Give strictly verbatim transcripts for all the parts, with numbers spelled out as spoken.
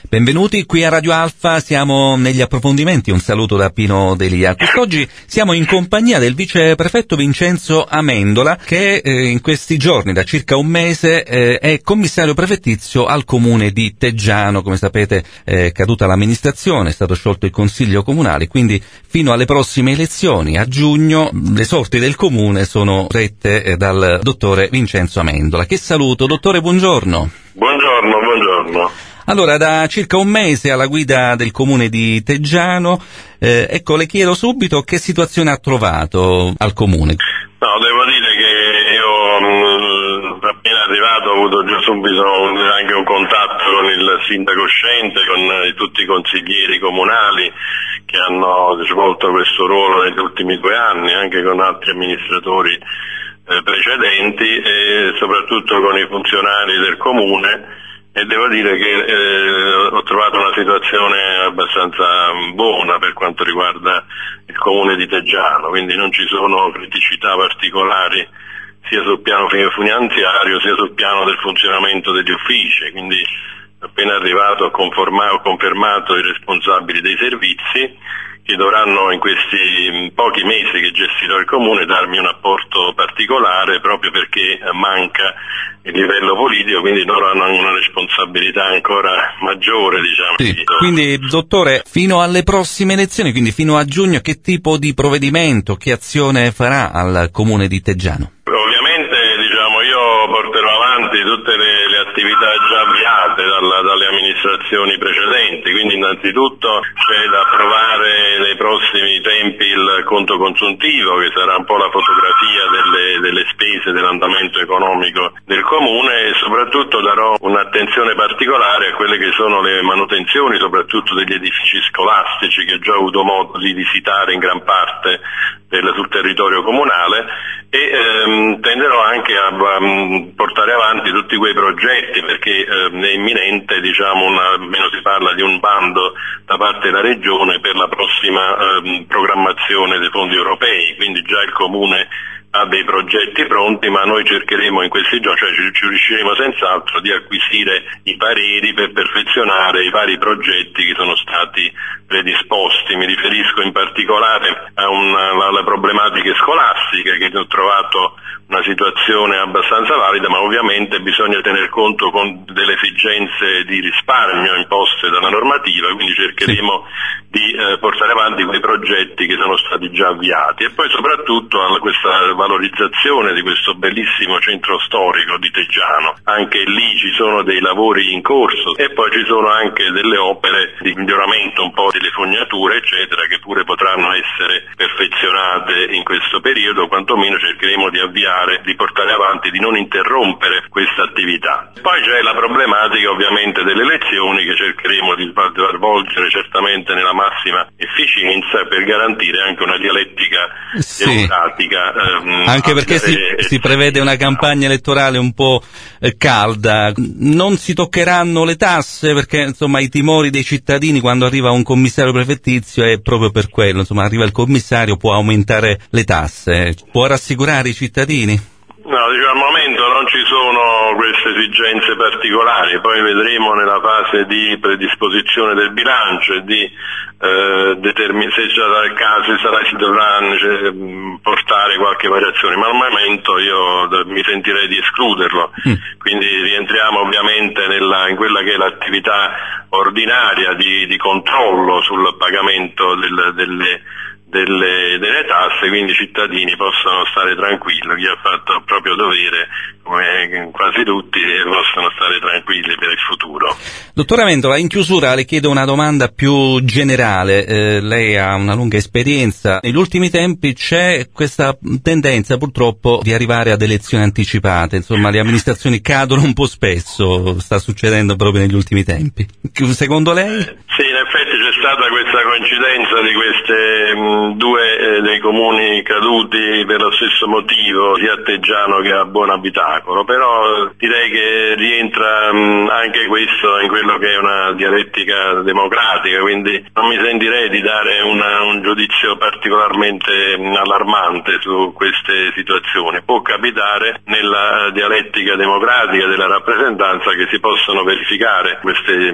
Benvenuti qui a Radio Alfa, siamo negli approfondimenti, un saluto da Pino Delia. Quest'oggi siamo in compagnia del viceprefetto Vincenzo Amendola che eh, in questi giorni, da circa un mese, eh, è commissario prefettizio al comune di Teggiano. Come sapete è caduta l'amministrazione, è stato sciolto il consiglio comunale, quindi fino alle prossime elezioni a giugno le sorti del comune sono rette eh, dal dottore Vincenzo Amendola. Che saluto, dottore, buongiorno. Buongiorno, buongiorno. Allora, da circa un mese alla guida del comune di Teggiano, eh, ecco, le chiedo subito che situazione ha trovato al comune. No, devo dire che io mh, appena arrivato ho avuto già subito un, anche un contatto con il sindaco uscente, con eh, tutti i consiglieri comunali che hanno svolto questo ruolo negli ultimi due anni, anche con altri amministratori eh, precedenti e soprattutto con i funzionari del comune. E devo dire che eh, ho trovato una situazione abbastanza buona per quanto riguarda il comune di Teggiano, quindi non ci sono criticità particolari sia sul piano finanziario sia sul piano del funzionamento degli uffici, quindi appena arrivato ho, ho confermato i responsabili dei servizi che dovranno in questi pochi mesi che gestirò il comune darmi un apporto particolare proprio perché manca il livello politico, quindi loro hanno una responsabilità ancora maggiore, diciamo. Sì, quindi dottore, fino alle prossime elezioni, quindi fino a giugno, che tipo di provvedimento, che azione farà al comune di Teggiano? Ovviamente, diciamo, io porterò avanti tutte le, le attività già avviate dalla, dalle amministrazioni precedenti, quindi innanzitutto c'è da approvare nei prossimi tempi il conto consuntivo, che sarà un po' la fotografia delle, delle spese, dell'andamento economico del comune, e soprattutto darò un'attenzione particolare a quelle che sono le manutenzioni, soprattutto degli edifici scolastici che ho già avuto modo di visitare in gran parte del, sul territorio comunale, e ehm, tenderò anche a, a portare avanti tutti quei progetti perché ehm, è imminente, diciamo, una, almeno si parla di un bando da parte della regione per la prossima ehm, programmazione dei fondi europei, quindi già il comune ha dei progetti pronti, ma noi cercheremo in questi giorni, cioè ci, ci riusciremo senz'altro di acquisire i pareri per perfezionare i vari progetti che sono stati predisposti. Mi riferisco in particolare a una, alle problematiche scolastiche, che ho trovato una situazione abbastanza valida, ma ovviamente bisogna tener conto con delle esigenze di risparmio imposte dalla normativa, quindi cercheremo di eh, portare avanti quei progetti che sono stati già avviati, e poi soprattutto a questa valorizzazione di questo bellissimo centro storico di Teggiano. Anche lì ci sono dei lavori in corso e poi ci sono anche delle opere di miglioramento un po' delle fognature eccetera, che pure potranno essere perfezionate in questo periodo. Quantomeno cercheremo di avviare, di portare avanti, di non interrompere questa attività. Poi c'è la problematica ovviamente delle elezioni, che cercheremo di svolgere certamente nella massima efficienza per garantire anche una dialettica sì. democratica. Ehm, anche perché si, si prevede una campagna elettorale un po' eh, calda. Non si toccheranno le tasse perché insomma i timori dei cittadini quando arriva un commissario prefettizio è proprio per quello, insomma arriva il commissario, può aumentare le tasse. Può rassicurare i cittadini? No, diciamo, al momento non ci sono queste esigenze particolari, poi vedremo nella fase di predisposizione del bilancio e di eh, determin- se sarà il caso, se sarà, si dovrà cioè, portare qualche variazione, ma al momento io d- mi sentirei di escluderlo, mm. quindi rientriamo ovviamente nella, in quella che è l'attività ordinaria di, di controllo sul pagamento del, delle Delle, delle tasse, quindi i cittadini possono stare tranquilli, chi ha fatto il proprio dovere, come quasi tutti, possono stare tranquilli per il futuro. Dottore Amendola, in chiusura le chiedo una domanda più generale. Eh, lei ha una lunga esperienza. Negli ultimi tempi c'è questa tendenza purtroppo di arrivare ad elezioni anticipate, insomma le amministrazioni cadono un po' spesso, sta succedendo proprio negli ultimi tempi. Secondo lei? Eh, sì, in effetti c'è stata questa coincidenza di queste mh, due eh, dei comuni caduti per lo stesso motivo, sia a Teggiano che a Buonabitacolo, però direi che rientra mh, anche questo in quello che è una dialettica democratica, quindi non mi sentirei di dare una, un giudizio particolarmente mh, allarmante su queste situazioni. Può capitare nella dialettica democratica della rappresentanza che si possono verificare queste mh,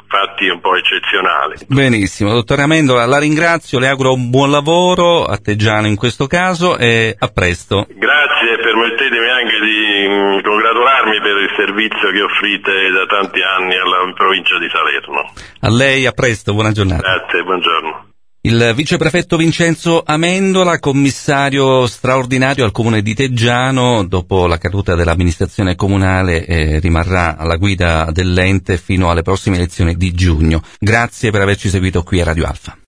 fatti un po' eccezionali. Benissimo, dottore Amendola, la ringrazio, le auguro un buon lavoro a Teggiano in questo caso e a presto. Grazie, e permettetemi anche di congratularmi per il servizio che offrite da tanti anni alla provincia di Salerno. A lei, a presto, buona giornata. Grazie, buongiorno. Il viceprefetto Vincenzo Amendola, commissario straordinario al comune di Teggiano, dopo la caduta dell'amministrazione comunale eh, rimarrà alla guida dell'ente fino alle prossime elezioni di giugno. Grazie per averci seguito qui a Radio Alfa.